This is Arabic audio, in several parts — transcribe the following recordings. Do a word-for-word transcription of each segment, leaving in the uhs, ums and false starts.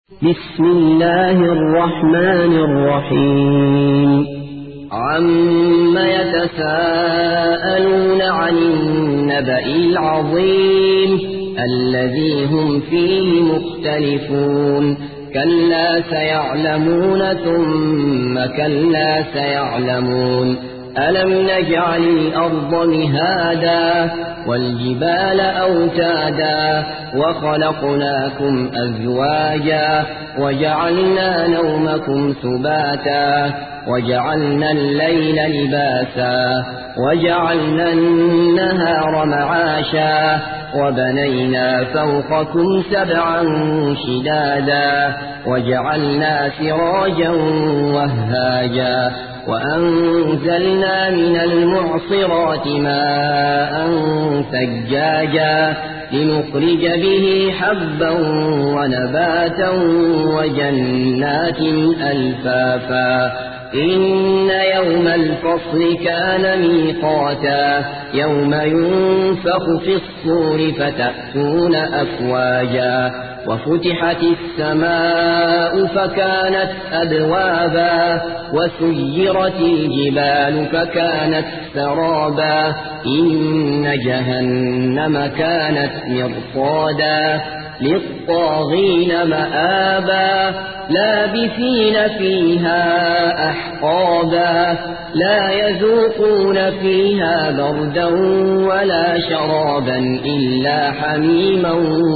بسم الله الرحمن الرحيم عم يتساءلون عن النبأ العظيم الذي هم فيه مختلفون كلا سيعلمون ثم كلا سيعلمون ألم نجعل الأرض مهادا والجبال أوتادا وخلقناكم أزواجا وجعلنا نومكم سباتا وجعلنا الليل لباسا وجعلنا النهار معاشا وبنينا فوقكم سبعا شدادا وجعلنا سراجا وهاجا وأنزلنا من المعصرات ماء ثجاجا لنخرج به حبا ونباتا وجنات ألفافا إن يوم الفصل كان ميقاتا يوم ينفخ في الصور فتأتون أفواجا وفتحت السماء فكانت أبوابا وسيرت الجبال فكانت سرابا إن جهنم كانت مرصادا للطاغين مآبا لابثين فيها أحقابا لا يذوقون فيها بردا ولا شرابا إلا حميما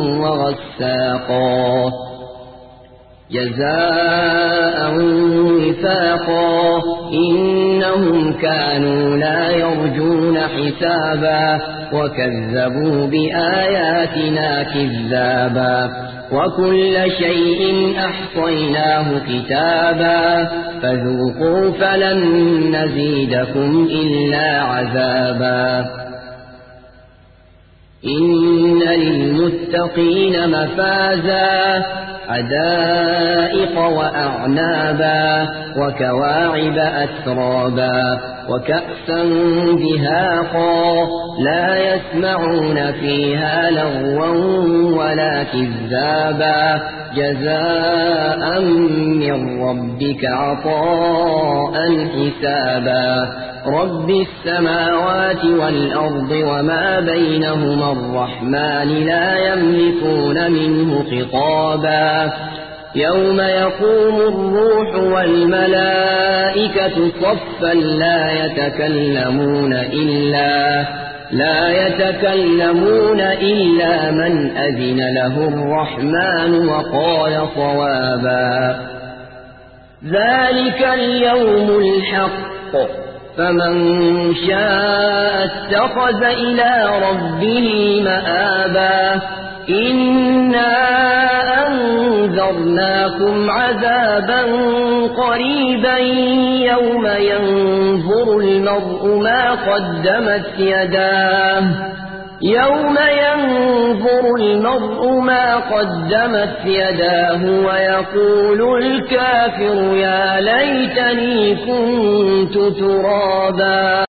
وغساقا جزاء وفاقا إنهم كانوا لا يرجون حسابا وكذبوا بآياتنا كذابا وكل شيء أحصيناه كتابا فذوقوا فلن نزيدكم إلا عذابا إن للمتقين مفازا حدائق وأعنابا وكواعب أترابا وكأسا دهاقا لا يسمعون فيها لغوا ولا كذابا جزاء من ربك عطاء حسابا رب السماوات والأرض وما بينهما الرحمن لا يملكون منه خطابا يوم يقوم الروح والملائكة صفا لا يتكلمون إلا لا يتكلمون إلا من أذن له الرحمن وقال صوابا ذلك اليوم الحق فمن شاء اتخذ إلى ربه مآبا إنا أنذرناكم عذابا قريبا يوم ينظر المرء ما قدمت يداه يوم ينظر المرء ما قدمت يداه ويقول الكافر يا ليتني كنت ترابا.